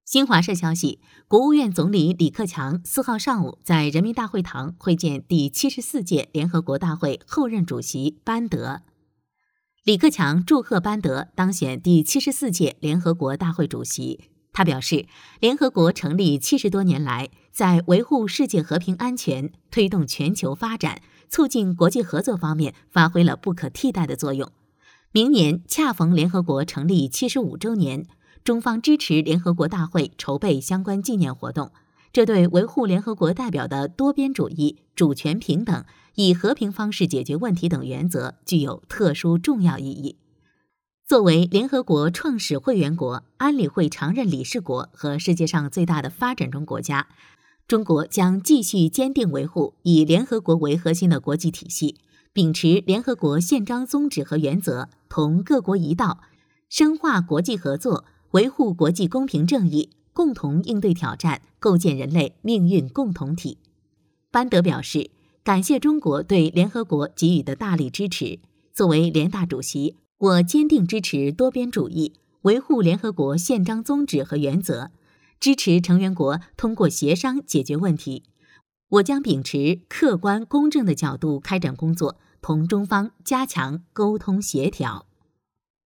新华社消息，国务院总理李克强4号上午在人民大会堂会见第74届联合国大会后任主席班德。李克强祝贺班德当选第74届联合国大会主席。他表示，联合国成立70多年来，在维护世界和平安全、推动全球发展、促进国际合作方面发挥了不可替代的作用。明年恰逢联合国成立75周年，中方支持联合国大会筹备相关纪念活动，这对维护联合国代表的多边主义、主权平等、以和平方式解决问题等原则具有特殊重要意义。作为联合国创始会员国、安理会常任理事国和世界上最大的发展中国家，中国将继续坚定维护以联合国为核心的国际体系，秉持联合国宪章宗旨和原则，同各国一道，深化国际合作，维护国际公平正义，共同应对挑战，构建人类命运共同体。班德表示，感谢中国对联合国给予的大力支持。作为联大主席，我坚定支持多边主义，维护联合国宪章宗旨和原则，支持成员国通过协商解决问题。我将秉持客观公正的角度开展工作，同中方加强沟通协调。